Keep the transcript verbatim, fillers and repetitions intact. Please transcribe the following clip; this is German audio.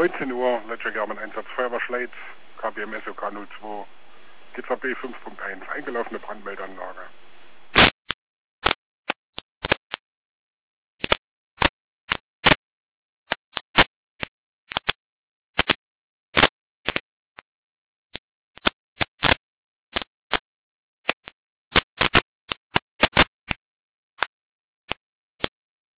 neunzehn Uhr, Letzter German Einsatz Feuerwehr Schleiz, K B M S O K null zwei, G Z B fünf Punkt eins, eingelaufene Brandmeldeanlage.